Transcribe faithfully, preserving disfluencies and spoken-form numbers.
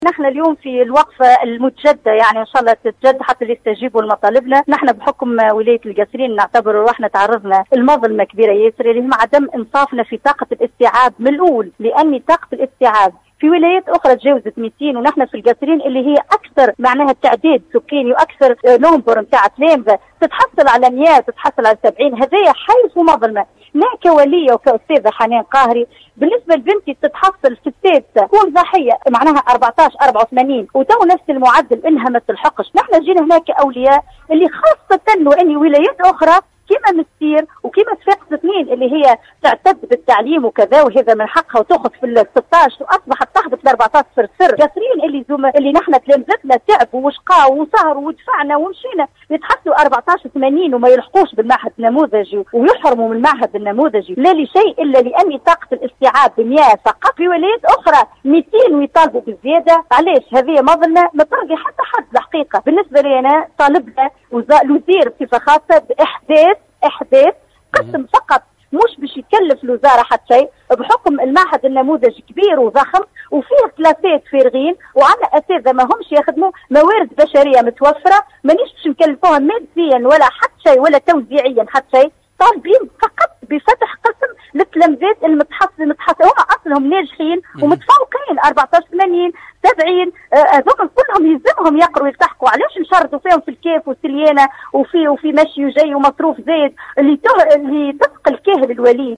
نحن اليوم في الوقفة المتجدة، يعني إن شاء الله تتجد حتى يستجيبوا لمطالبنا. نحن بحكم ولاية القصرين نعتبر روحنا تعرضنا لمظلمة كبيرة ياسر، اللي هم عدم إنصافنا في طاقة الاستيعاب من الأول، لأن طاقة الاستيعاب في ولايات أخرى تجاوزت مئتين، ونحن في القصرين اللي هي أكثر معناها تعداد سكاني وأكثر نمبر نتاع تلامذة تتحصل على مئة، تتحصل على سبعين. هذايا حيث مظلمة. أنا كولية وكأستاذة حنان قاهري بالنسبة لبنتي تتحصل في السادسة تكون ضحية معناها أربعطاش أربعة وثمانين وتو نفس المعدل إنها ما تلحقش. نحن جينا هناك أولياء اللي خاصة وإن ولايات أخرى كما مستير وكما صفاقس اثنين اللي هي تعتد بالتعليم وكذا، وهذا من حقها وتاخذ في ال ستطاش واصبحت تهبط ل أربعطاش صفر صفر. قاصرين اللي زم... اللي نحن تلامذتنا تعبوا وشقاوا وسهروا ودفعنا ومشينا يتحصلوا أربعطاش ثمانين وما يلحقوش بالمعهد النموذجي ويحرموا من المعهد النموذجي، لا لشيء الا لان طاقه الاستيعاب ب مئة فقط. في ولايات اخرى مئتين ويطالبوا بالزياده. علاش؟ هذه مظلمه ما ترضي حتى حد الحقيقه. بالنسبه لي انا طالبنا الوزير بصفه خاصه باحداث احداث قسم فقط، مش باش يكلف الوزاره حتى شيء، بحكم المعهد النموذجي كبير وضخم وفيه كلاسات فارغين وعندنا اساتذه ما همش يخدموا، موارد بشريه متوفره، مانيش باش نكلفوهم ماديا ولا حتى شيء ولا توزيعيا حتى شيء. طالبين فقط بفتح قسم للتلامذات المتحصل المتحصل هم اصلهم ناجحين ومتفوقين أربعطاش ثمانين سبعين، هذوك كلهم يلزمهم يقروا ويلتحقوا. علاش نشرطوا فيهم في الكاف وسليانه وفي وفي مشي وجاي ومصروف زايد اللي اللي تثقل كاهل الوليد.